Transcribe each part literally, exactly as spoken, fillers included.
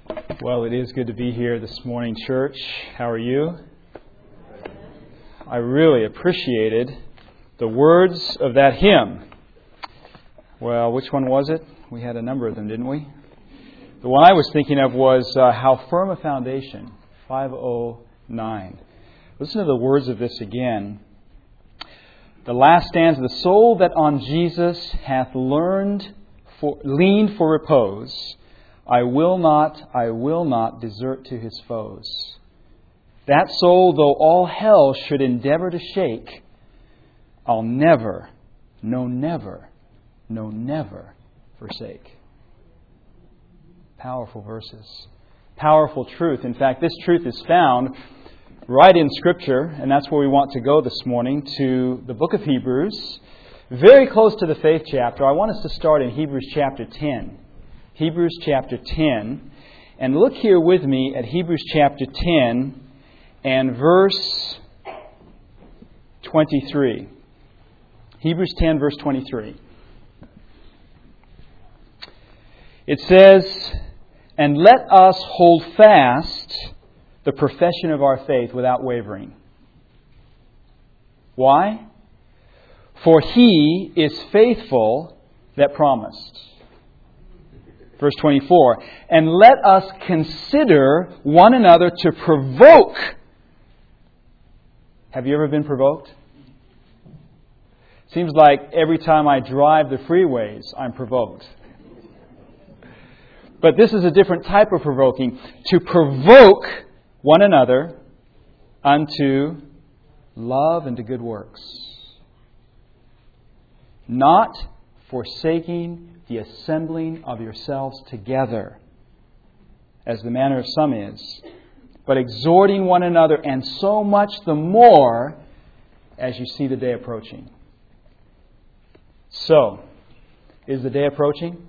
Well, it is good to be here this morning, church. How are you? I really appreciated the words of that hymn. Well, which one was it? We had a number of them, didn't we? The one I was thinking of was uh, How Firm a Foundation, five oh nine. Listen to the words of this again. The last stanza, the soul that on Jesus hath learned, for, leaned for repose, I will not, I will not desert to his foes. That soul, though all hell should endeavor to shake, I'll never, no never, no never forsake. Powerful verses. Powerful truth. In fact, this truth is found right in Scripture, and that's where we want to go this morning, to the book of Hebrews. Very close to the faith chapter. I want us to start in Hebrews chapter ten. Hebrews chapter ten. And look here with me at Hebrews chapter ten and verse twenty-three. Hebrews ten, verse twenty-three. It says, "And let us hold fast the profession of our faith without wavering." Why? For He is faithful that promised. Verse twenty-four, "And let us consider one another to provoke." Have you ever been provoked? Seems like every time I drive the freeways, I'm provoked. But this is a different type of provoking. To provoke one another unto love and to good works, not forsaking the assembling of yourselves together, as the manner of some is, but exhorting one another, and so much the more as you see the day approaching. So, is the day approaching?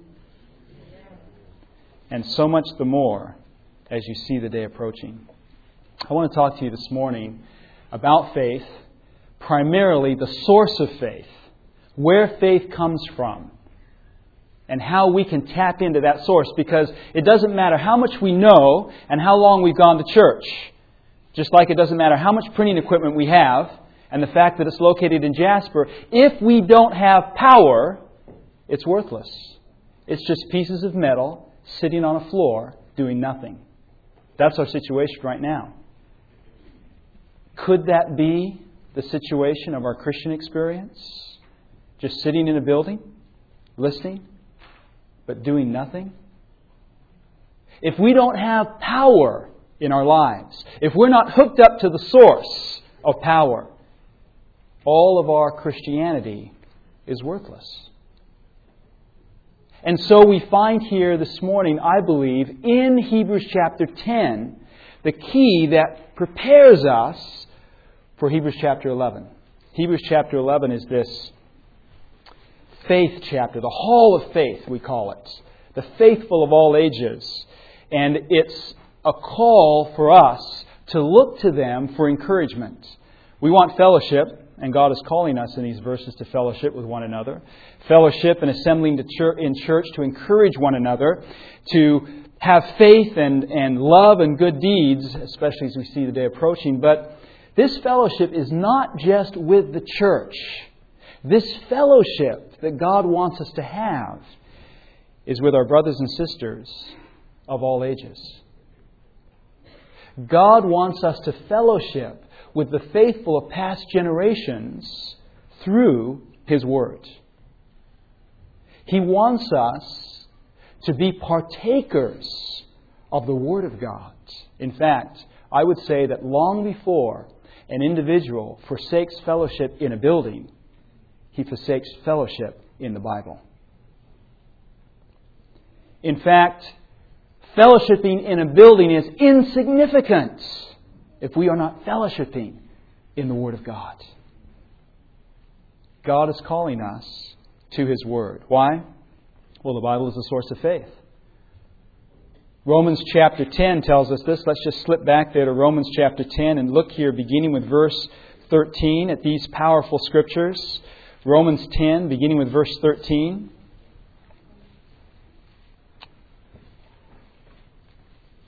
And so much the more as you see the day approaching. I want to talk to you this morning about faith, primarily the source of faith, where faith comes from, and how we can tap into that source, because it doesn't matter how much we know and how long we've gone to church. Just like it doesn't matter how much printing equipment we have and the fact that it's located in Jasper. If we don't have power, it's worthless. It's just pieces of metal sitting on a floor doing nothing. That's our situation right now. Could that be the situation of our Christian experience? Just sitting in a building, listening, but doing nothing? If we don't have power in our lives, if we're not hooked up to the source of power, all of our Christianity is worthless. And so we find here this morning, I believe, in Hebrews chapter ten, the key that prepares us for Hebrews chapter eleven. Hebrews chapter eleven is this faith chapter, the hall of faith, we call it. The faithful of all ages. And it's a call for us to look to them for encouragement. We want fellowship, and God is calling us in these verses to fellowship with one another. Fellowship and assembling to church, in church to encourage one another, to have faith and, and love and good deeds, especially as we see the day approaching. But this fellowship is not just with the church. This fellowship that God wants us to have is with our brothers and sisters of all ages. God wants us to fellowship with the faithful of past generations through His Word. He wants us to be partakers of the Word of God. In fact, I would say that long before an individual forsakes fellowship in a building, he forsakes fellowship in the Bible. In fact, fellowshipping in a building is insignificant if we are not fellowshipping in the Word of God. God is calling us to His Word. Why? Well, the Bible is the source of faith. Romans chapter ten tells us this. Let's just slip back there to Romans chapter ten and look here, beginning with verse thirteen, at these powerful scriptures. Romans ten, beginning with verse thirteen.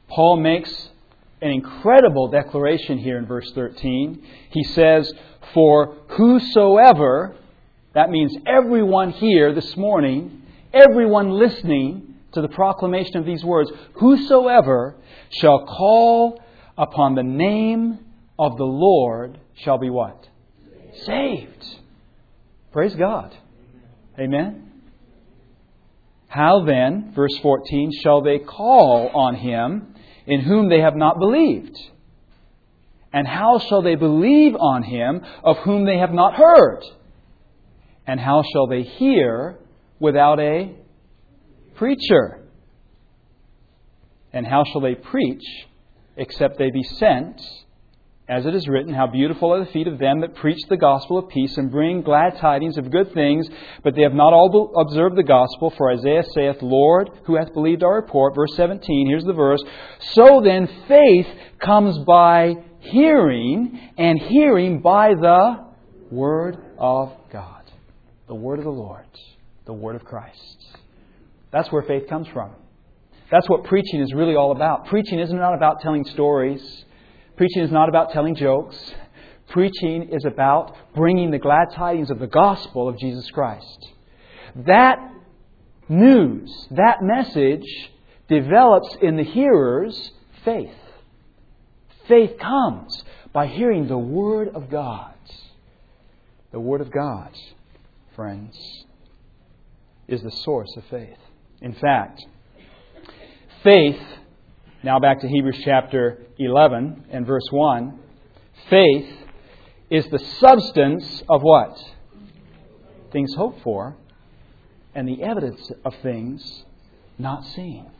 Paul makes an incredible declaration here in verse thirteen. He says, "For whosoever," that means everyone here this morning, everyone listening to the proclamation of these words, "Whosoever shall call upon the name of the Lord shall be" what? Saved. Praise God. Amen. How then, verse fourteen, shall they call on Him in whom they have not believed? And how shall they believe on Him of whom they have not heard? And how shall they hear without a preacher? And how shall they preach except they be sent? As it is written, how beautiful are the feet of them that preach the gospel of peace and bring glad tidings of good things, but they have not all observed the gospel. For Isaiah saith, Lord, who hath believed our report? Verse seventeen, here's the verse. So then faith comes by hearing, and hearing by the word of God. The word of the Lord. The word of Christ. That's where faith comes from. That's what preaching is really all about. Preaching is not about telling stories. Preaching is not about telling jokes. Preaching is about bringing the glad tidings of the gospel of Jesus Christ. That news, that message develops in the hearer's faith. Faith comes by hearing the Word of God. The Word of God, friends, is the source of faith. In fact, faith, now back to Hebrews chapter eleven and verse one, faith is the substance of what? Things hoped for, and the evidence of things not seen.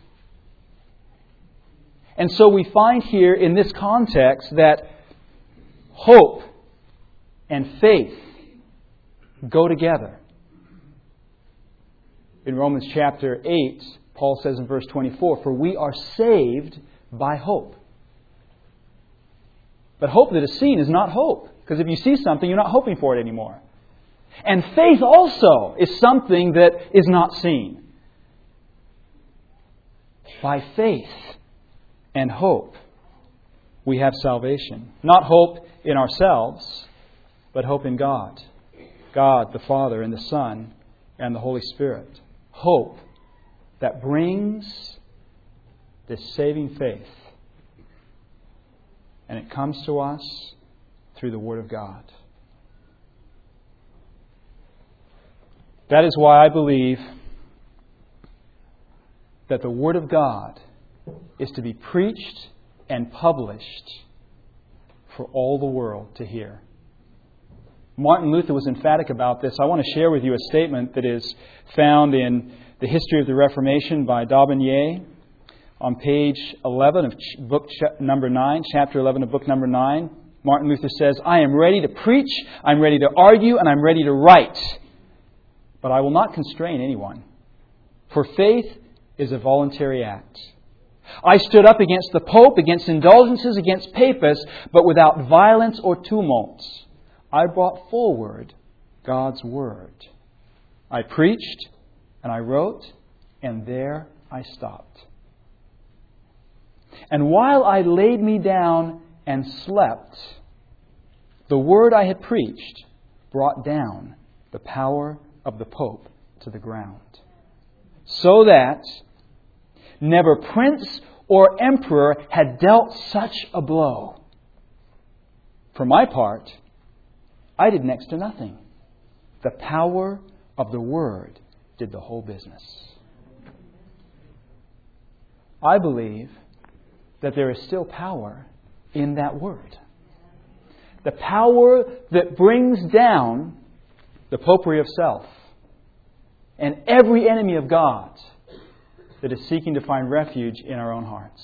And so we find here in this context that hope and faith go together. In Romans chapter eight, Paul says in verse twenty-four, for we are saved by hope. But hope that is seen is not hope. Because if you see something, you're not hoping for it anymore. And faith also is something that is not seen. By faith and hope, we have salvation. Not hope in ourselves, but hope in God. God the Father and the Son and the Holy Spirit. Hope that brings this saving faith. And it comes to us through the Word of God. That is why I believe that the Word of God is to be preached and published for all the world to hear. Martin Luther was emphatic about this. I want to share with you a statement that is found in The History of the Reformation by D'Aubigné on page eleven of book number nine, chapter eleven of book number nine. Martin Luther says, I am ready to preach, I'm ready to argue, and I'm ready to write. But I will not constrain anyone. For faith is a voluntary act. I stood up against the Pope, against indulgences, against papists, but without violence or tumult. I brought forward God's Word. I preached, and I wrote, and there I stopped. And while I laid me down and slept, the word I had preached brought down the power of the Pope to the ground. So that never prince or emperor had dealt such a blow. For my part, I did next to nothing. The power of the Word did the whole business. I believe that there is still power in that Word. The power that brings down the popery of self and every enemy of God that is seeking to find refuge in our own hearts.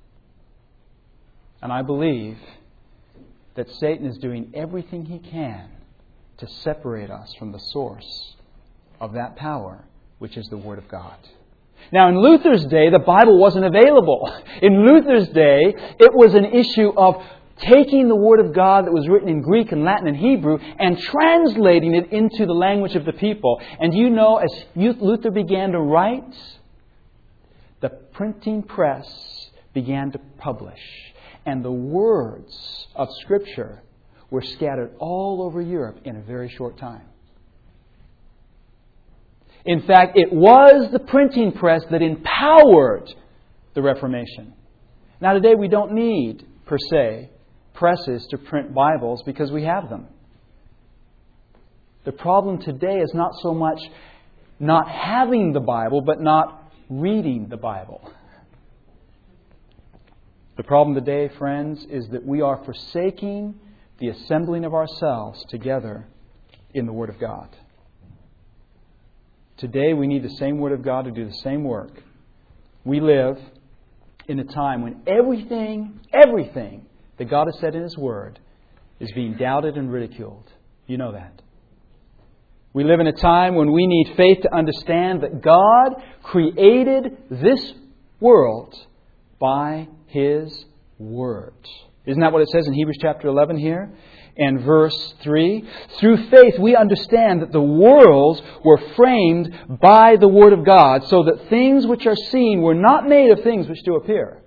And I believe that Satan is doing everything he can to separate us from the source of that power, which is the Word of God. Now, in Luther's day, the Bible wasn't available. In Luther's day, it was an issue of taking the Word of God that was written in Greek and Latin and Hebrew and translating it into the language of the people. And you know, as Luther began to write, the printing press began to publish. And the words of Scripture were scattered all over Europe in a very short time. In fact, it was the printing press that empowered the Reformation. Now today we don't need, per se, presses to print Bibles because we have them. The problem today is not so much not having the Bible, but not reading the Bible. The problem today, friends, is that we are forsaking the assembling of ourselves together in the Word of God. Today we need the same Word of God to do the same work. We live in a time when everything, everything that God has said in His Word is being doubted and ridiculed. You know that. We live in a time when we need faith to understand that God created this world by His Word. Isn't that what it says in Hebrews chapter eleven here? And verse three, through faith we understand that the worlds were framed by the Word of God, so that things which are seen were not made of things which do appear.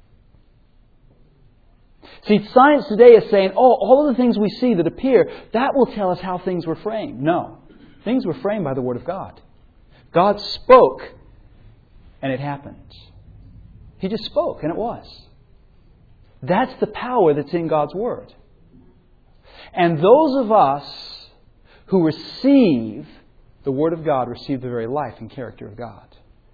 See, science today is saying, oh, all of the things we see that appear, that will tell us how things were framed. No. Things were framed by the Word of God. God spoke, and it happened. He just spoke, and it was. That's the power that's in God's Word. And those of us who receive the Word of God receive the very life and character of God.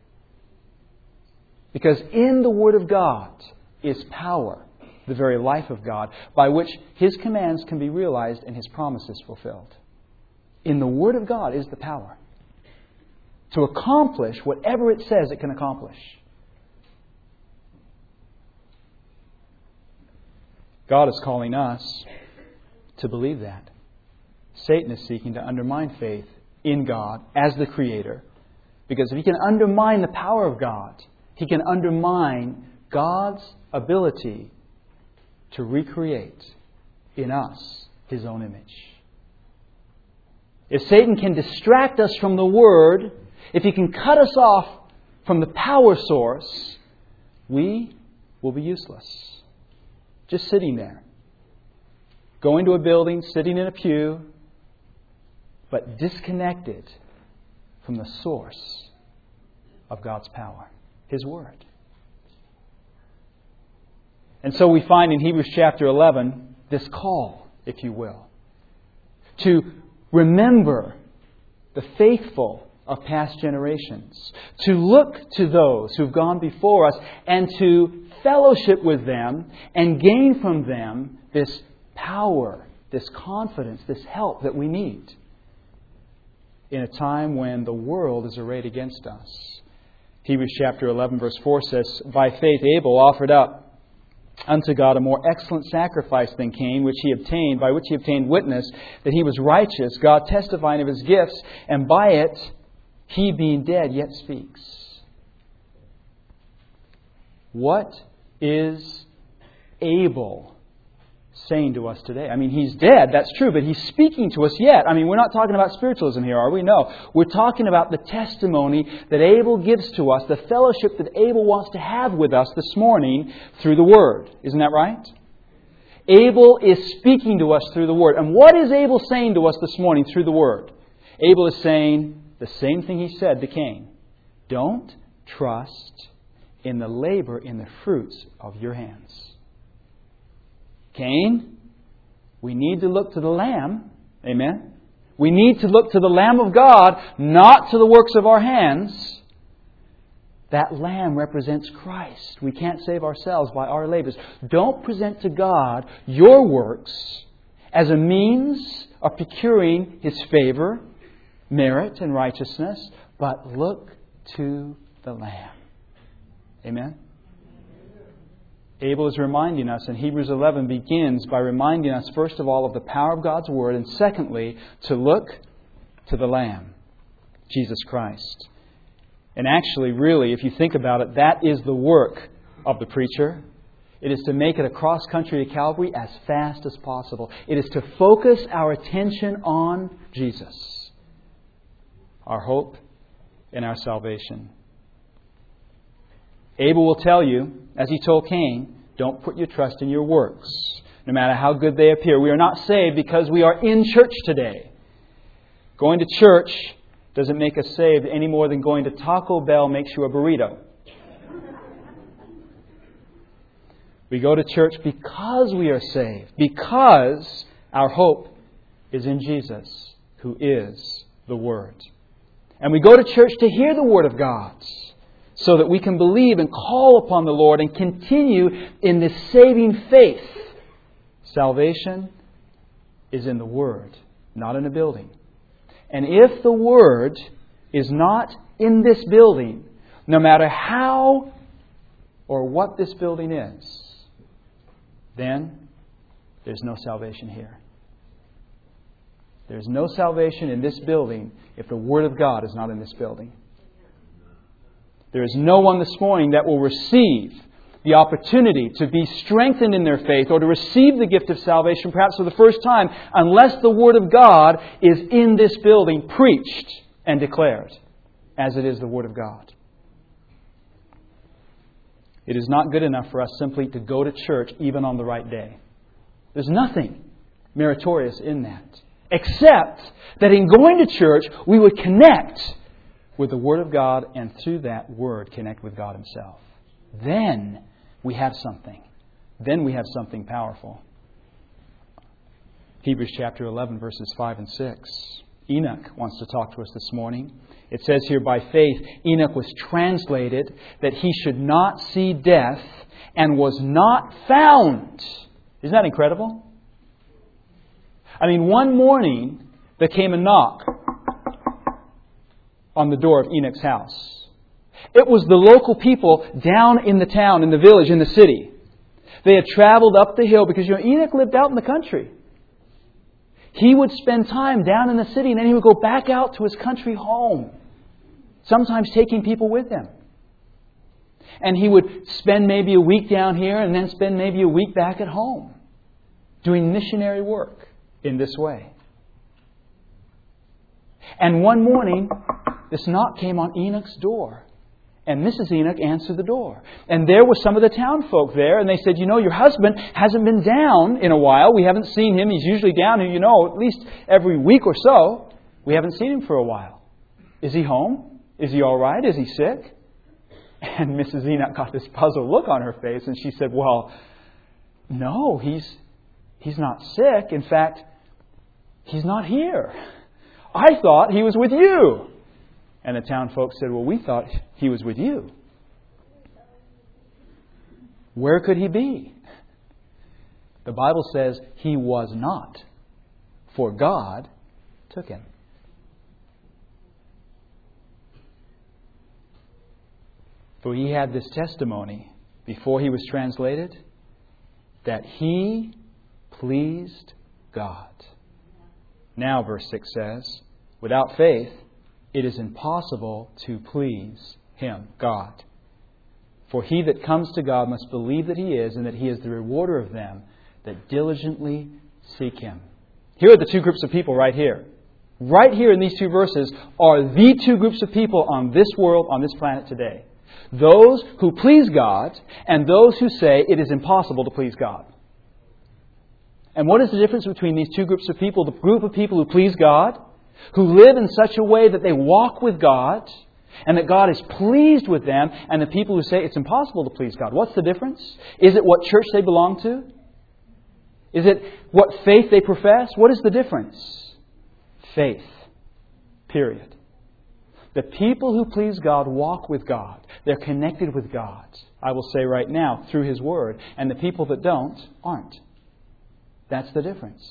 Because in the Word of God is power, the very life of God, by which His commands can be realized and His promises fulfilled. In the Word of God is the power to accomplish whatever it says it can accomplish. God is calling us to believe that. Satan is seeking to undermine faith in God as the Creator. Because if he can undermine the power of God, he can undermine God's ability to recreate in us His own image. If Satan can distract us from the Word, if he can cut us off from the power source, we will be useless. Just sitting there. Going to a building, sitting in a pew, but disconnected from the source of God's power, His Word. And so we find in Hebrews chapter eleven this call, if you will, to remember the faithful of past generations, to look to those who've gone before us and to fellowship with them and gain from them this power, this confidence, this help that we need in a time when the world is arrayed against us. Hebrews chapter eleven verse four says, by faith Abel offered up unto God a more excellent sacrifice than Cain, which he obtained, by which he obtained witness that he was righteous, God testifying of his gifts, and by it he being dead yet speaks. What is Abel saying to us today? I mean, he's dead, that's true, but he's speaking to us yet. I mean, we're not talking about spiritualism here, are we? No. We're talking about the testimony that Abel gives to us, the fellowship that Abel wants to have with us this morning through the Word. Isn't that right? Abel is speaking to us through the Word. And what is Abel saying to us this morning through the Word? Abel is saying the same thing he said to Cain. Don't trust in the labor, in the fruits of your hands. Cain, we need to look to the Lamb. Amen. We need to look to the Lamb of God, not to the works of our hands. That Lamb represents Christ. We can't save ourselves by our labors. Don't present to God your works as a means of procuring His favor, merit, and righteousness, but look to the Lamb. Amen. Abel is reminding us, and Hebrews eleven begins by reminding us, first of all, of the power of God's Word, and secondly, to look to the Lamb, Jesus Christ. And actually, really, if you think about it, that is the work of the preacher. It is to make it across country to Calvary as fast as possible. It is to focus our attention on Jesus, our hope and our salvation. Abel will tell you as He told Cain, don't put your trust in your works, no matter how good they appear. We are not saved because we are in church today. Going to church doesn't make us saved any more than going to Taco Bell makes you a burrito. We go to church because we are saved, because our hope is in Jesus, who is the Word. And we go to church to hear the Word of God, so that we can believe and call upon the Lord and continue in this saving faith. Salvation is in the Word, not in a building. And if the Word is not in this building, no matter how or what this building is, then there's no salvation here. There's no salvation in this building if the Word of God is not in this building. There is no one this morning that will receive the opportunity to be strengthened in their faith or to receive the gift of salvation perhaps for the first time unless the Word of God is in this building preached and declared as it is the Word of God. It is not good enough for us simply to go to church even on the right day. There's nothing meritorious in that, except that in going to church we would connect with the Word of God, and through that Word connect with God Himself. Then we have something. Then we have something powerful. Hebrews chapter eleven, verses five and six. Enoch wants to talk to us this morning. It says here, by faith, Enoch was translated that he should not see death and was not found. Isn't that incredible? I mean, one morning there came a knock on the door of Enoch's house. It was the local people down in the town, in the village, in the city. They had traveled up the hill because, you know, Enoch lived out in the country. He would spend time down in the city and then he would go back out to his country home, sometimes taking people with him. And he would spend maybe a week down here and then spend maybe a week back at home, doing missionary work in this way. And one morning, this knock came on Enoch's door. And Missus Enoch answered the door. And there were some of the town folk there. And they said, you know, your husband hasn't been down in a while. We haven't seen him. He's usually down here, you know, at least every week or so. We haven't seen him for a while. Is he home? Is he all right? Is he sick? And Missus Enoch got this puzzled look on her face. And she said, well, no, he's he's not sick. In fact, he's not here. I thought he was with you. And the town folks said, well, we thought he was with you. Where could he be? The Bible says he was not, for God took him. For he had this testimony before he was translated that he pleased God. Now, verse six says, without faith, it is impossible to please Him, God. For he that comes to God must believe that He is, and that He is the rewarder of them that diligently seek Him. Here are the two groups of people right here. Right here in these two verses are the two groups of people on this world, on this planet today. Those who please God, and those who say it is impossible to please God. And what is the difference between these two groups of people? The group of people who please God, who live in such a way that they walk with God and that God is pleased with them, and the people who say it's impossible to please God. What's the difference? Is it what church they belong to? Is it what faith they profess? What is the difference? Faith. Period. The people who please God walk with God. They're connected with God, I will say right now, through His Word. And the people that don't, aren't. That's the difference.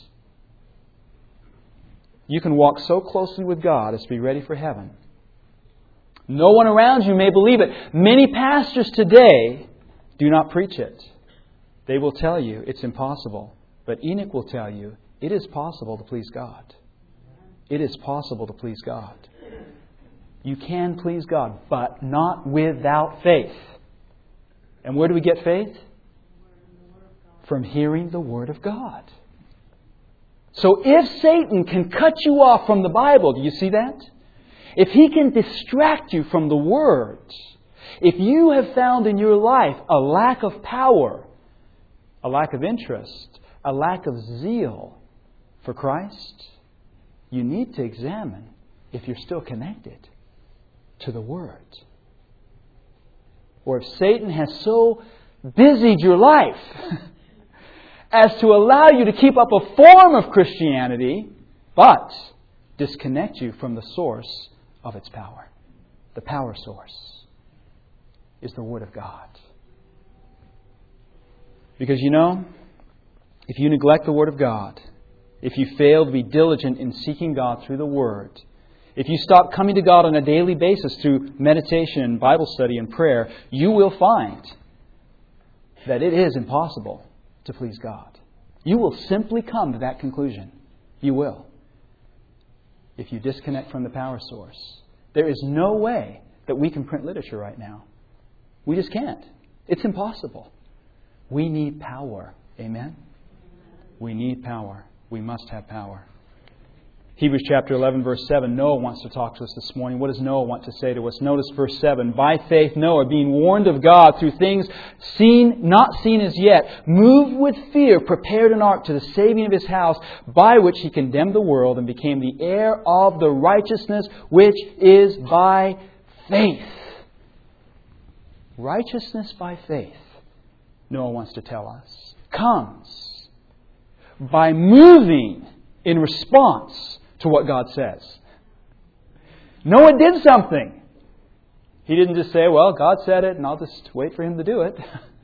You can walk so closely with God as to be ready for heaven. No one around you may believe it. Many pastors today do not preach it. They will tell you it's impossible. But Enoch will tell you it is possible to please God. It is possible to please God. You can please God, but not without faith. And where do we get faith? From hearing the Word of God. So if Satan can cut you off from the Bible, do you see that? If he can distract you from the Word, If you have found in your life a lack of power, a lack of interest, a lack of zeal for Christ, you need to examine if you're still connected to the Word. Or if Satan has so busied your life as to allow you to keep up a form of Christianity, but disconnect you from the source of its power. The power source is the Word of God. Because you know, if you neglect the Word of God, if you fail to be diligent in seeking God through the Word, if you stop coming to God on a daily basis through meditation and Bible study and prayer, you will find that it is impossible to please God. You will simply come to that conclusion. You will. If you disconnect from the power source. There is no way that we can print literature right now. We just can't. It's impossible. We need power. Amen? We need power. We must have power. Hebrews chapter eleven, verse seven. Noah wants to talk to us this morning. What does Noah want to say to us? Notice verse seven. By faith, Noah, being warned of God through things seen, not seen as yet, moved with fear, prepared an ark to the saving of his house, by which he condemned the world and became the heir of the righteousness which is by faith. Righteousness by faith, Noah wants to tell us, comes by moving in response to what God says. Noah did something. He didn't just say, well, God said it and I'll just wait for Him to do it.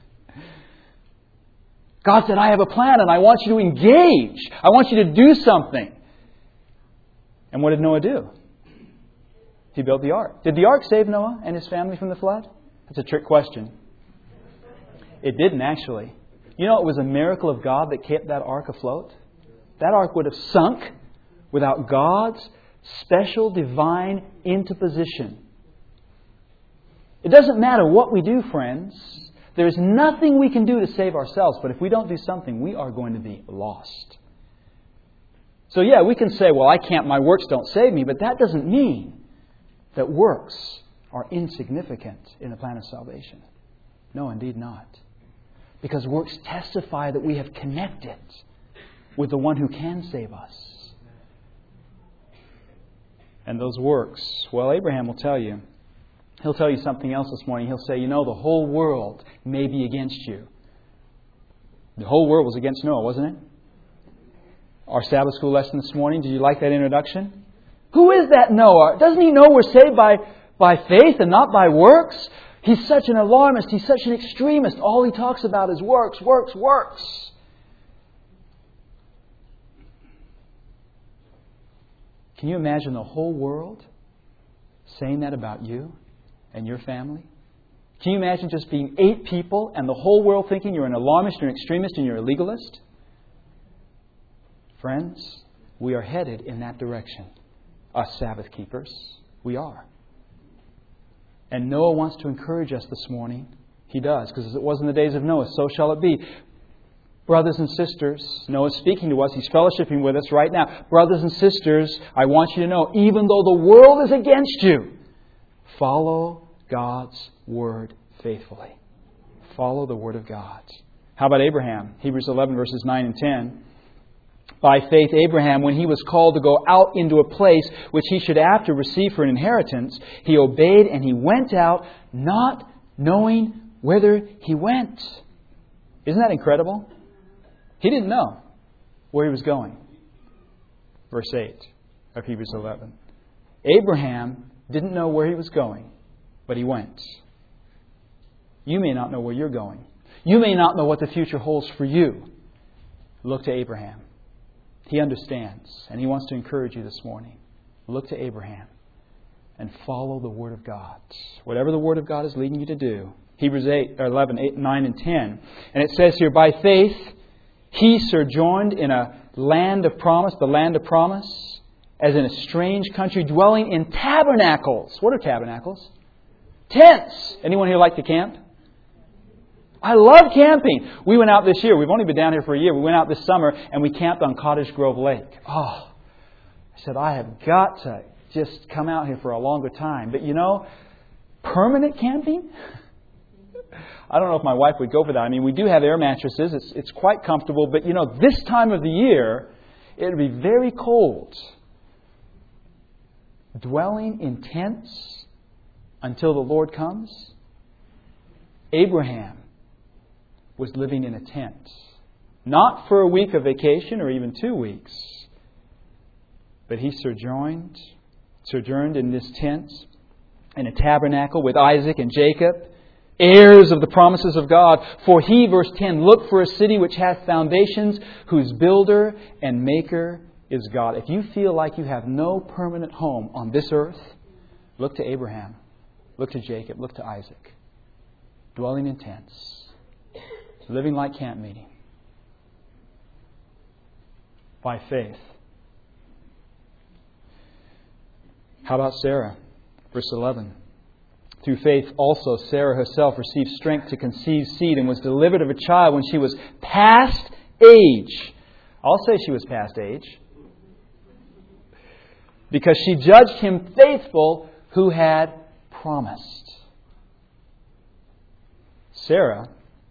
God said, I have a plan and I want you to engage. I want you to do something. And what did Noah do? He built the ark. Did the ark save Noah and his family from the flood? That's a trick question. It didn't actually. You know, it was a miracle of God that kept that ark afloat. That ark would have sunk without God's special divine interposition. It doesn't matter what we do, friends. There is nothing we can do to save ourselves. But if we don't do something, we are going to be lost. So yeah, we can say, well, I can't, my works don't save me. But that doesn't mean that works are insignificant in the plan of salvation. No, indeed not. Because works testify that we have connected with the one who can save us. And those works, well, Abraham will tell you. He'll tell you something else this morning. He'll say, you know, the whole world may be against you. The whole world was against Noah, wasn't it? Our Sabbath school lesson this morning, did you like that introduction? Who is that Noah? Doesn't he know we're saved by, by faith and not by works? He's such an alarmist. He's such an extremist. All he talks about is works, works, works. Can you imagine the whole world saying that about you and your family? Can you imagine just being eight people and the whole world thinking you're an alarmist, you're an extremist, and you're a legalist? Friends, we are headed in that direction. Us Sabbath keepers, we are. And Noah wants to encourage us this morning. He does, because as it was in the days of Noah, so shall it be. Brothers and sisters, Noah's speaking to us. He's fellowshipping with us right now. Brothers and sisters, I want you to know, even though the world is against you, follow God's Word faithfully. Follow the Word of God. How about Abraham? Hebrews eleven, verses nine and ten. By faith, Abraham, when he was called to go out into a place which he should after receive for an inheritance, he obeyed and he went out, not knowing whither he went. Isn't that incredible? He didn't know where he was going. Verse eight of Hebrews eleven. Abraham didn't know where he was going, but he went. You may not know where you're going. You may not know what the future holds for you. Look to Abraham. He understands, and he wants to encourage you this morning. Look to Abraham and follow the Word of God. Whatever the Word of God is leading you to do. Hebrews eight, or eleven, eight, nine, and ten. And it says here, by faith, he sojourned in a land of promise, the land of promise, as in a strange country, dwelling in tabernacles. What are tabernacles? Tents. Anyone here like to camp? I love camping. We went out this year. We've only been down here for a year. We went out this summer and we camped on Cottage Grove Lake. Oh, I said, I have got to just come out here for a longer time. But you know, permanent camping? I don't know if my wife would go for that. I mean, we do have air mattresses. It's, it's quite comfortable. But, you know, this time of the year, it would be very cold. Dwelling in tents until the Lord comes? Abraham was living in a tent. Not for a week of vacation or even two weeks. But he sojourned, sojourned in this tent, in a tabernacle with Isaac and Jacob, heirs of the promises of God. For he, verse ten, looked for a city which hath foundations, whose builder and maker is God. If you feel like you have no permanent home on this earth, look to Abraham, look to Jacob, look to Isaac. Dwelling in tents, living like camp meeting. By faith. How about Sarah? Verse eleven. Through faith also Sarah herself received strength to conceive seed and was delivered of a child when she was past age. I'll say she was past age. Because she judged him faithful who had promised. Sarah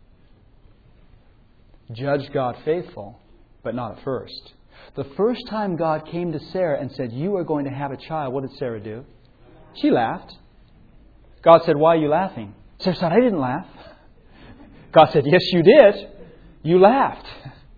judged God faithful, but not at first. The first time God came to Sarah and said, you are going to have a child, what did Sarah do? She laughed. God said, why are you laughing? Sarah said, I didn't laugh. God said, yes, you did. You laughed.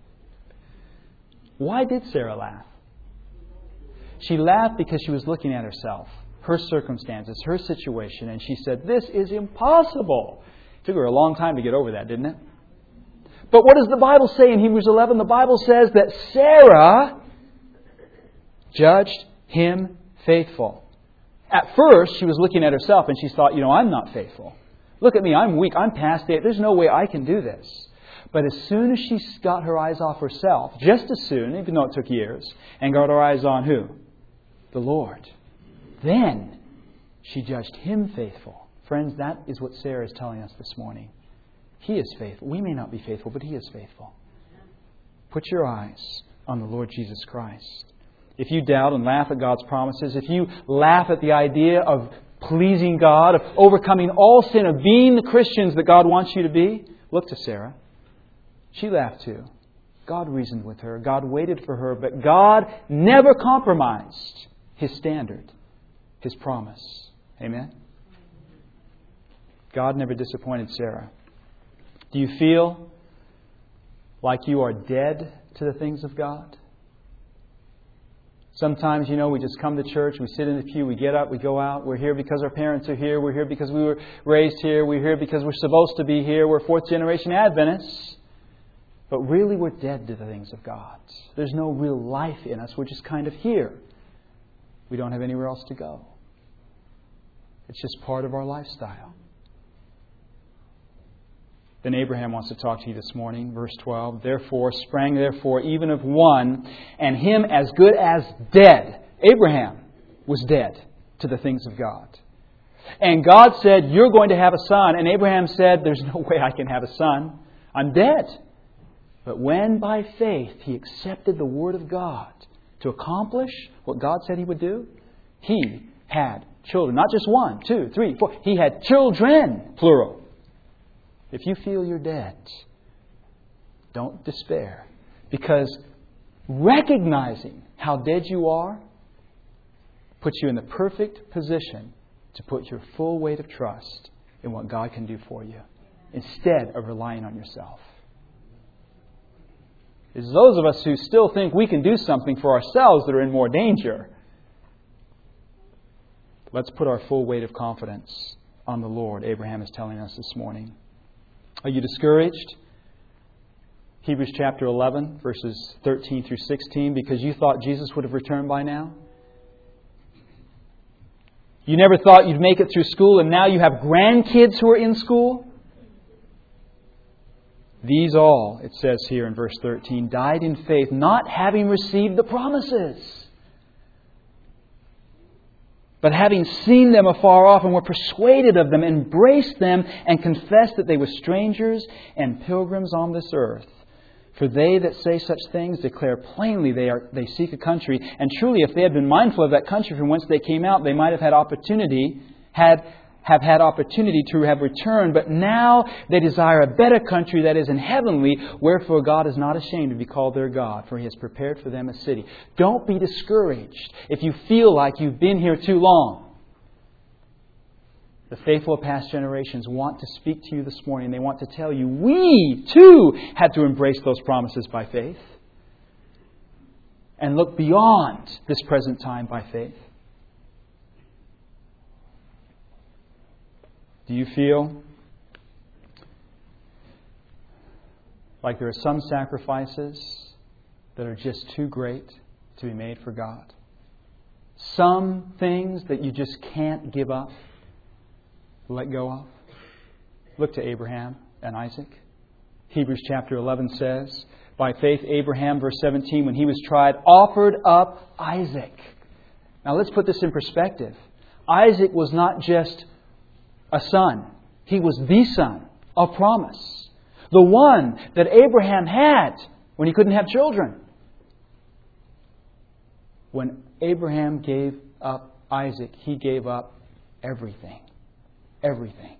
Why did Sarah laugh? She laughed because she was looking at herself, her circumstances, her situation, and she said, this is impossible. It took her a long time to get over that, didn't it? But what does the Bible say in Hebrews eleven? The Bible says that Sarah judged him faithful. At first, she was looking at herself and she thought, you know, I'm not faithful. Look at me, I'm weak, I'm past it. There's no way I can do this. But as soon as she got her eyes off herself, just as soon, even though it took years, and got her eyes on who? The Lord. Then she judged him faithful. Friends, that is what Sarah is telling us this morning. He is faithful. We may not be faithful, but He is faithful. Put your eyes on the Lord Jesus Christ. If you doubt and laugh at God's promises, if you laugh at the idea of pleasing God, of overcoming all sin, of being the Christians that God wants you to be, look to Sarah. She laughed too. God reasoned with her. God waited for her. But God never compromised His standard, His promise. Amen? God never disappointed Sarah. Do you feel like you are dead to the things of God? Sometimes, you know, we just come to church, we sit in the pew, we get up, we go out. We're here because our parents are here. We're here because we were raised here. We're here because we're supposed to be here. We're fourth generation Adventists. But really we're dead to the things of God. There's no real life in us. We're just kind of here. We don't have anywhere else to go. It's just part of our lifestyle. Then Abraham wants to talk to you this morning. Verse twelve. Therefore sprang therefore even of one, and him as good as dead. Abraham was dead to the things of God. And God said, you're going to have a son. And Abraham said, there's no way I can have a son. I'm dead. But when by faith he accepted the word of God to accomplish what God said he would do, he had children. Not just one, two, three, four. He had children, plural. If you feel you're dead, don't despair. Because recognizing how dead you are puts you in the perfect position to put your full weight of trust in what God can do for you, instead of relying on yourself. It's those of us who still think we can do something for ourselves that are in more danger. Let's put our full weight of confidence on the Lord, Abraham is telling us this morning. Are you discouraged? Hebrews chapter eleven, verses thirteen through sixteen, because you thought Jesus would have returned by now? You never thought you'd make it through school, and now you have grandkids who are in school? These all, it says here in verse thirteen, died in faith, not having received the promises, but having seen them afar off and were persuaded of them, embraced them, and confessed that they were strangers and pilgrims on this earth. For they that say such things declare plainly they are they seek a country. And truly, if they had been mindful of that country from whence they came out, they might have had opportunity, had have had opportunity to have returned, but now they desire a better country that is in heavenly, wherefore God is not ashamed to be called their God, for He has prepared for them a city. Don't be discouraged if you feel like you've been here too long. The faithful of past generations want to speak to you this morning. They want to tell you, we too had to embrace those promises by faith and look beyond this present time by faith. Do you feel like there are some sacrifices that are just too great to be made for God? Some things that you just can't give up, let go of? Look to Abraham and Isaac. Hebrews chapter eleven says, by faith Abraham, verse seventeen, when he was tried, offered up Isaac. Now let's put this in perspective. Isaac was not just a son. He was the son of promise. The one that Abraham had when he couldn't have children. When Abraham gave up Isaac, he gave up everything. Everything.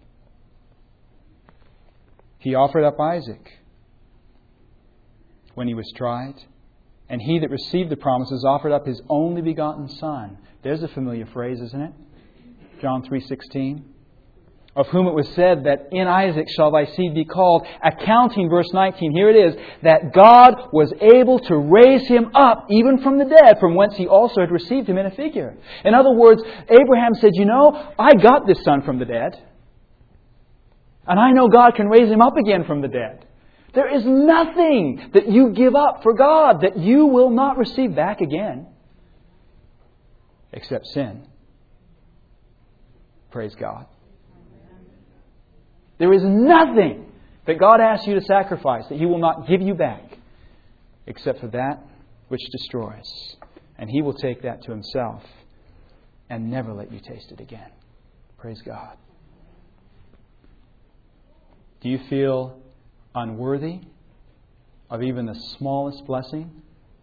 He offered up Isaac when he was tried. And he that received the promises offered up his only begotten Son. There's a familiar phrase, isn't it? John three sixteen. Of whom it was said that in Isaac shall thy seed be called, accounting, verse nineteen, here it is, that God was able to raise him up even from the dead, from whence he also had received him in a figure. In other words, Abraham said, you know, I got this son from the dead. And I know God can raise him up again from the dead. There is nothing that you give up for God that you will not receive back again. Except sin. Praise God. There is nothing that God asks you to sacrifice that He will not give you back except for that which destroys. And He will take that to Himself and never let you taste it again. Praise God. Do you feel unworthy of even the smallest blessing?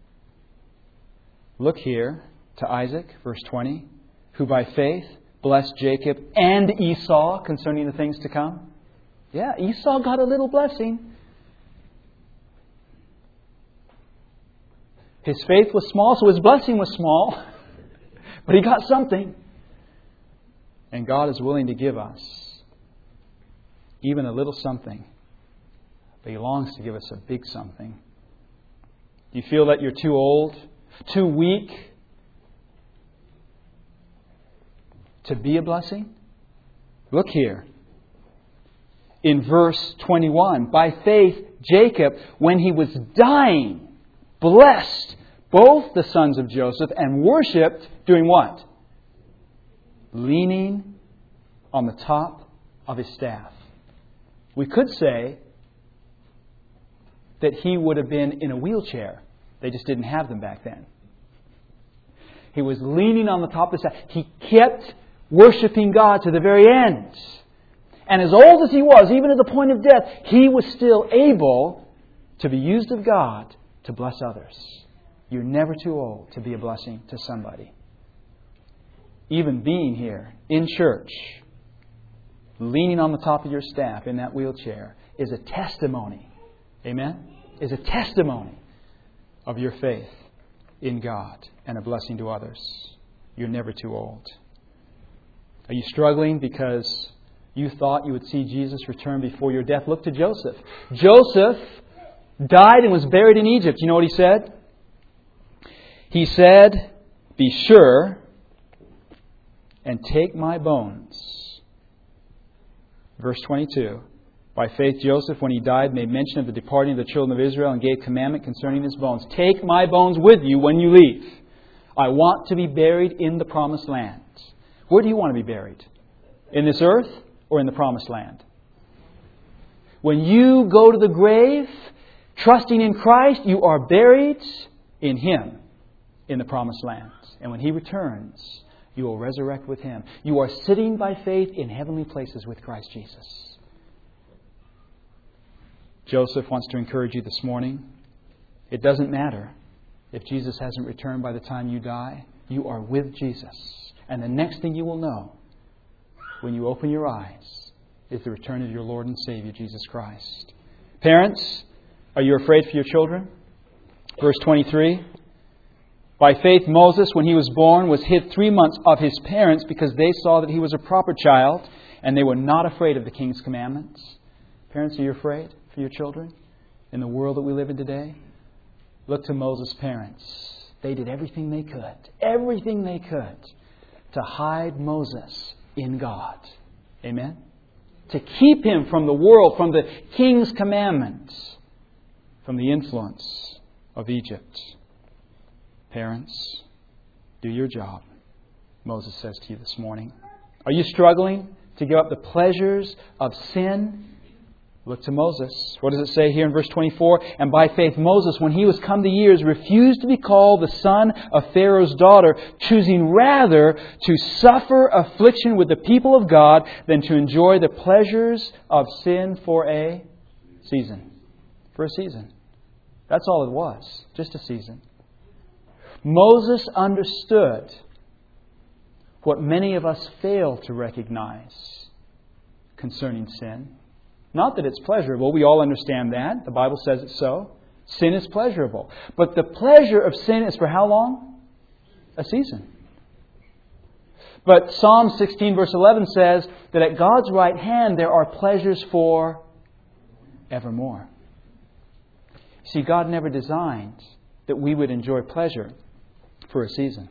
Look here to Isaac, verse twenty, who by faith blessed Jacob and Esau concerning the things to come. Yeah, Esau got a little blessing. His faith was small, so his blessing was small. But he got something. And God is willing to give us even a little something. But He longs to give us a big something. Do you feel that you're too old, too weak to be a blessing? Look here. In verse twenty-one, by faith Jacob, when he was dying, blessed both the sons of Joseph and worshipped, doing what? Leaning on the top of his staff. We could say that he would have been in a wheelchair. They just didn't have them back then. He was leaning on the top of the staff. He kept worshipping God to the very end. And as old as he was, even at the point of death, he was still able to be used of God to bless others. You're never too old to be a blessing to somebody. Even being here in church, leaning on the top of your staff in that wheelchair, is a testimony. Amen? Is a testimony of your faith in God and a blessing to others. You're never too old. Are you struggling because you thought you would see Jesus return before your death? Look to Joseph. Joseph died and was buried in Egypt. You know what he said? He said, be sure and take my bones. Verse twenty-two. By faith Joseph, when he died, made mention of the departing of the children of Israel and gave commandment concerning his bones. Take my bones with you when you leave. I want to be buried in the promised land. Where do you want to be buried? In this earth or in the promised land? When you go to the grave, trusting in Christ, you are buried in Him in the promised land. And when He returns, you will resurrect with Him. You are sitting by faith in heavenly places with Christ Jesus. Joseph wants to encourage you this morning. It doesn't matter if Jesus hasn't returned by the time you die. You are with Jesus. And the next thing you will know when you open your eyes, is the return of your Lord and Savior, Jesus Christ. Parents, are you afraid for your children? Verse twenty-three. By faith, Moses, when he was born, was hid three months of his parents because they saw that he was a proper child, and they were not afraid of the king's commandments. Parents, are you afraid for your children in the world that we live in today? Look to Moses' parents. They did everything they could, everything they could, to hide Moses in God. Amen? To keep him from the world, from the king's commandments, from the influence of Egypt. Parents, do your job, Moses says to you this morning. Are you struggling to give up the pleasures of sin? Look to Moses. What does it say here in verse twenty-four? And by faith Moses, when he was come to years, refused to be called the son of Pharaoh's daughter, choosing rather to suffer affliction with the people of God than to enjoy the pleasures of sin for a season. For a season. That's all it was. Just a season. Moses understood what many of us fail to recognize concerning sin. Not that it's pleasurable. We all understand that. The Bible says it so. Sin is pleasurable. But the pleasure of sin is for how long? A season. But Psalm sixteen verse eleven says that at God's right hand there are pleasures for evermore. See, God never designed that we would enjoy pleasure for a season.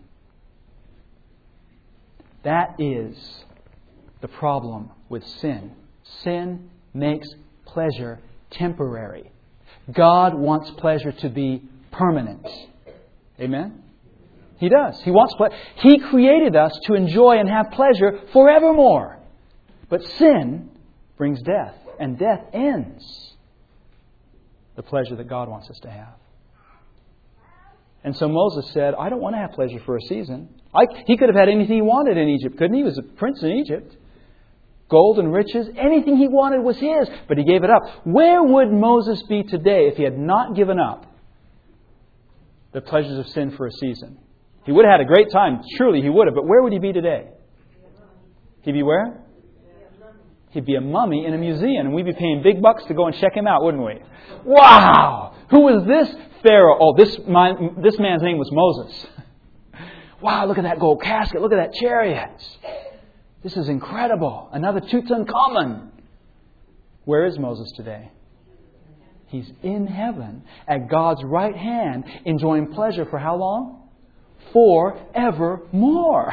That is the problem with sin. Sin makes pleasure temporary. God wants pleasure to be permanent. Amen? He does. He wants ple- He created us to enjoy and have pleasure forevermore. But sin brings death, and death ends the pleasure that God wants us to have. And so Moses said, I don't want to have pleasure for a season. I, he could have had anything he wanted in Egypt, couldn't he? He was a prince in Egypt. Gold and riches, anything he wanted was his, but he gave it up. Where would Moses be today if he had not given up the pleasures of sin for a season? He would have had a great time. Surely he would have, but where would he be today? He'd be where? He'd be a mummy in a museum, and we'd be paying big bucks to go and check him out, wouldn't we? Wow! Who was this Pharaoh? Oh, this, my, this man's name was Moses. Wow, look at that gold casket. Look at that chariot. This is incredible. Another Tutankhamun. Where is Moses today? He's in heaven at God's right hand, enjoying pleasure for how long? Forevermore.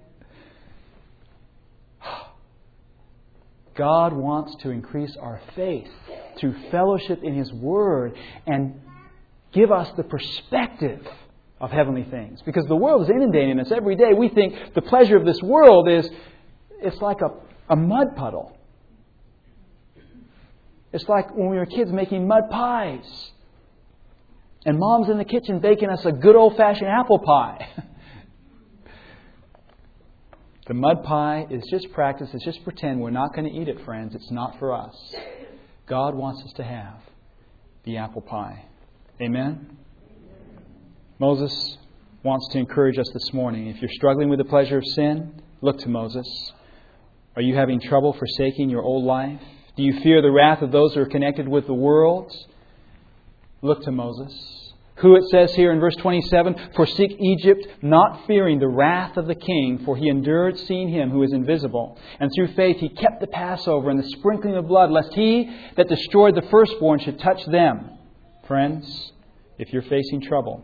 God wants to increase our faith through fellowship in His Word and give us the perspective of heavenly things. Because the world is inundating us every day. We think the pleasure of this world is, it's like a, a mud puddle. It's like when we were kids making mud pies. And Mom's in the kitchen baking us a good old-fashioned apple pie. The mud pie is just practice. It's just pretend. We're not going to eat it, friends. It's not for us. God wants us to have the apple pie. Amen? Moses wants to encourage us this morning. If you're struggling with the pleasure of sin, look to Moses. Are you having trouble forsaking your old life? Do you fear the wrath of those who are connected with the world? Look to Moses. Who, it says here in verse twenty-seven, forsake Egypt, not fearing the wrath of the king, for he endured seeing him who is invisible. And through faith he kept the Passover and the sprinkling of blood, lest he that destroyed the firstborn should touch them. Friends, if you're facing trouble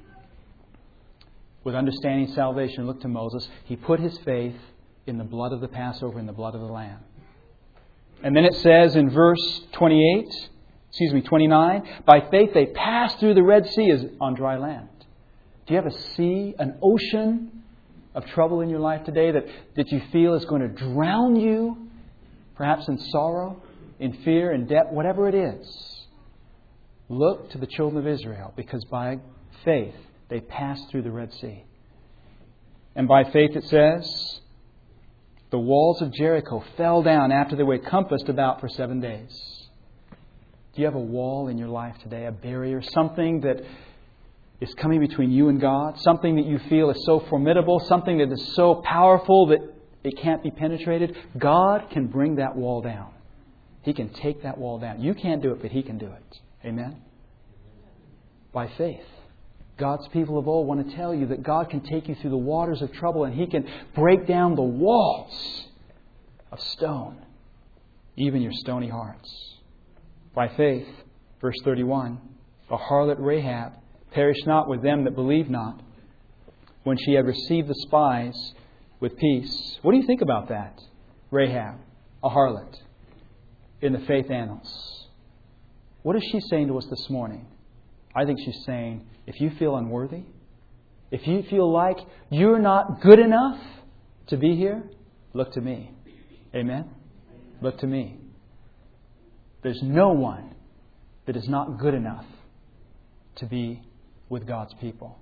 with understanding salvation, look to Moses. He put his faith in the blood of the Passover and the blood of the Lamb. And then it says in verse twenty-eight, excuse me, twenty-nine, by faith they passed through the Red Sea as on dry land. Do you have a sea, an ocean of trouble in your life today that, that you feel is going to drown you? Perhaps in sorrow, in fear, in debt, whatever it is. Look to the children of Israel, because by faith they passed through the Red Sea. And by faith it says, the walls of Jericho fell down after they were compassed about for seven days. Do you have a wall in your life today, a barrier, something that is coming between you and God, something that you feel is so formidable, something that is so powerful that it can't be penetrated. God can bring that wall down. He can take that wall down. You can't do it, but He can do it. Amen? By faith. God's people of old want to tell you that God can take you through the waters of trouble and He can break down the walls of stone, even your stony hearts. By faith, verse thirty-one, the harlot Rahab perished not with them that believe not, when she had received the spies with peace. What do you think about that? Rahab, a harlot, in the faith annals. What is she saying to us this morning? I think she's saying, if you feel unworthy, if you feel like you're not good enough to be here, look to me. Amen? Look to me. There's no one that is not good enough to be with God's people.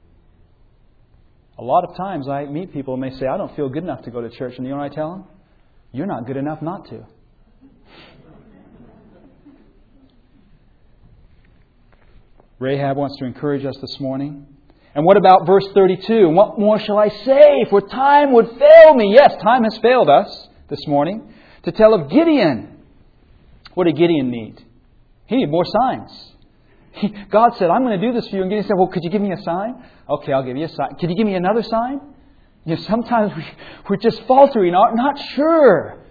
A lot of times I meet people and they say, I don't feel good enough to go to church. And you know what I tell them? You're not good enough not to. Rahab wants to encourage us this morning. And what about verse thirty-two? And what more shall I say? For time would fail me. Yes, time has failed us this morning. To tell of Gideon. What did Gideon need? He needed more signs. He, God said, I'm going to do this for you. And Gideon said, well, could you give me a sign? Okay, I'll give you a sign. Could you give me another sign? You know, sometimes we, we're just faltering, not, not sure.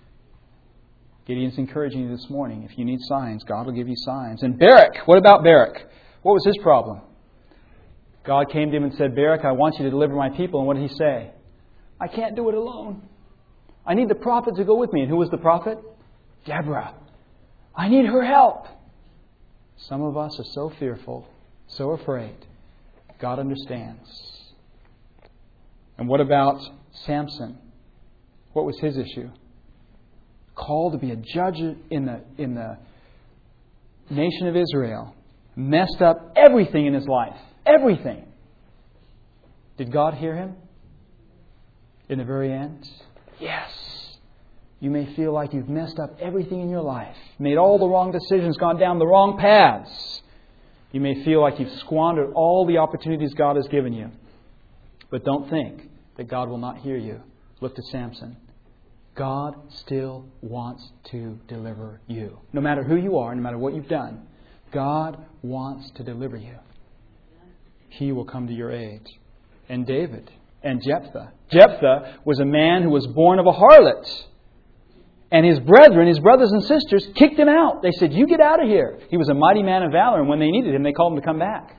Gideon's encouraging you this morning. If you need signs, God will give you signs. And Barak, what about Barak? What was his problem? God came to him and said, Barak, I want you to deliver my people. And what did he say? I can't do it alone. I need the prophet to go with me. And who was the prophet? Deborah. I need her help. Some of us are so fearful, so afraid. God understands. And what about Samson? What was his issue? Called to be a judge in the, in the nation of Israel. Messed up everything in his life. Everything. Did God hear him? In the very end? Yes. You may feel like you've messed up everything in your life. Made all the wrong decisions, gone down the wrong paths. You may feel like you've squandered all the opportunities God has given you. But don't think that God will not hear you. Look to Samson. God still wants to deliver you. No matter who you are, no matter what you've done, God wants to deliver you. He will come to your aid. And David and Jephthah. Jephthah was a man who was born of a harlot. And his brethren, his brothers and sisters, kicked him out. They said, you get out of here. He was a mighty man of valor. And when they needed him, they called him to come back.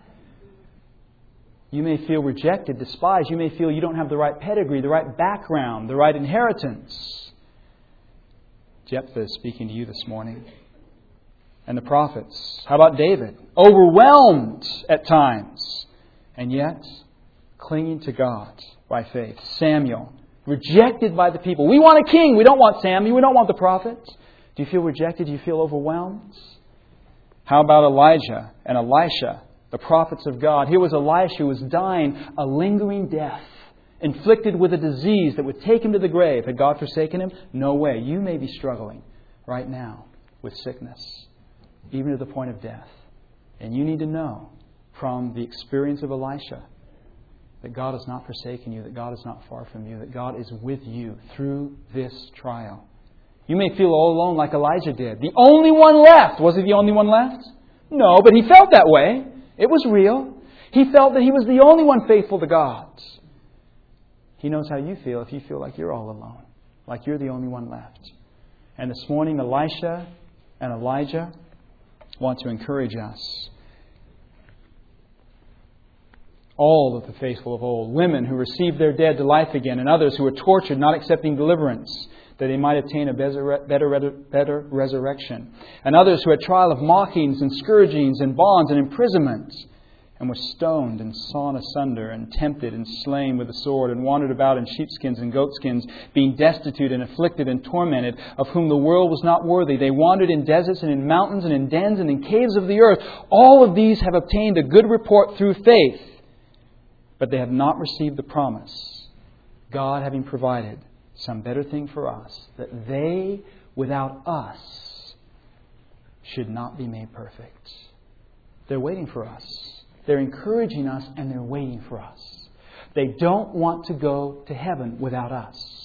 You may feel rejected, despised. You may feel you don't have the right pedigree, the right background, the right inheritance. Jephthah is speaking to you this morning. And the prophets. How about David? Overwhelmed at times. And yet, clinging to God by faith. Samuel. Rejected by the people. We want a king. We don't want Samuel. We don't want the prophets. Do you feel rejected? Do you feel overwhelmed? How about Elijah and Elisha, the prophets of God? Here was Elisha who was dying a lingering death, inflicted with a disease that would take him to the grave. Had God forsaken him? No way. You may be struggling right now with sickness, even to the point of death. And you need to know from the experience of Elisha that God has not forsaken you, that God is not far from you, that God is with you through this trial. You may feel all alone like Elijah did. The only one left. Was he the only one left? No, but he felt that way. It was real. He felt that he was the only one faithful to God. He knows how you feel if you feel like you're all alone, like you're the only one left. And this morning, Elisha and Elijah want to encourage us. All of the faithful of old, women who received their dead to life again, and others who were tortured, not accepting deliverance, that they might obtain a better, better, better resurrection. And others who had trial of mockings and scourgings and bonds and imprisonment, and were stoned and sawn asunder and tempted and slain with the sword, and wandered about in sheepskins and goatskins, being destitute and afflicted and tormented, of whom the world was not worthy. They wandered in deserts and in mountains and in dens and in caves of the earth. All of these have obtained a good report through faith. But they have not received the promise, God having provided some better thing for us, that they, without us, should not be made perfect. They're waiting for us. They're encouraging us, and they're waiting for us. They don't want to go to heaven without us.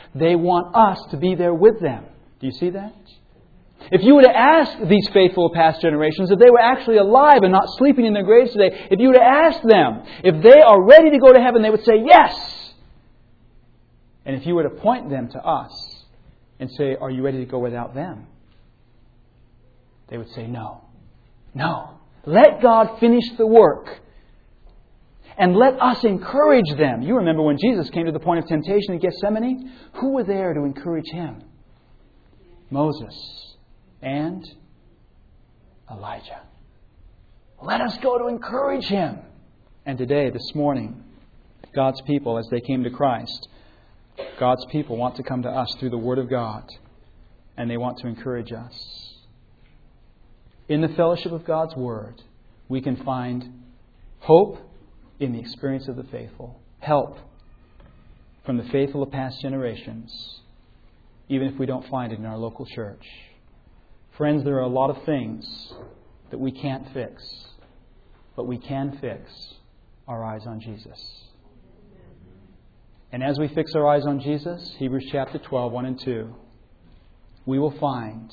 they want us to be there with them. Do you see that? If you were to ask these faithful past generations if they were actually alive and not sleeping in their graves today, if you were to ask them if they are ready to go to heaven, they would say yes. And if you were to point them to us and say, are you ready to go without them? They would say no. No. Let God finish the work. And let us encourage them. You remember when Jesus came to the point of temptation in Gethsemane? Who were there to encourage Him? Moses and Elijah. Let us go to encourage Him. And today, this morning, God's people, as they came to Christ, God's people want to come to us through the Word of God. And they want to encourage us. In the fellowship of God's Word, we can find hope in the experience of the faithful. Help from the faithful of past generations, even if we don't find it in our local church. Friends, there are a lot of things that we can't fix, but we can fix our eyes on Jesus. And as we fix our eyes on Jesus, Hebrews chapter twelve, one and two, we will find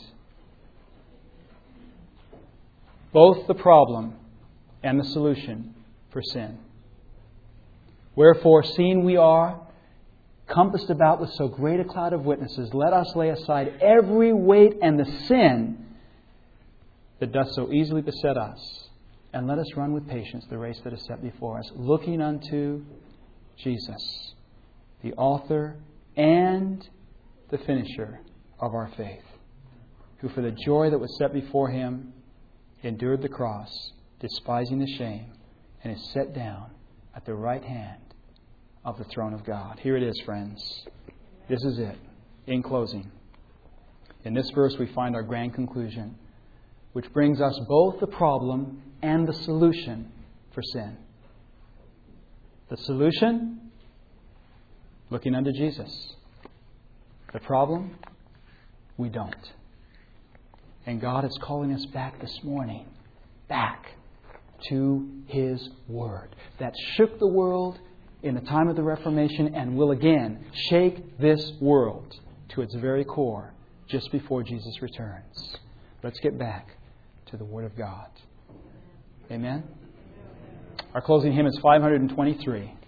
both the problem and the solution for sin. Wherefore, seeing we are compassed about with so great a cloud of witnesses, let us lay aside every weight and the sin that doth so easily beset us, and let us run with patience the race that is set before us, looking unto Jesus, the author and the finisher of our faith, who for the joy that was set before Him endured the cross, despising the shame, and is set down at the right hand of the throne of God. Here it is, friends. This is it. In closing, in this verse we find our grand conclusion, which brings us both the problem and the solution for sin. The solution, looking unto Jesus. The problem, we don't. And God is calling us back this morning, back to His Word that shook the world in the time of the Reformation and will again shake this world to its very core just before Jesus returns. Let's get back to the Word of God. Amen? Our closing hymn is five hundred twenty-three.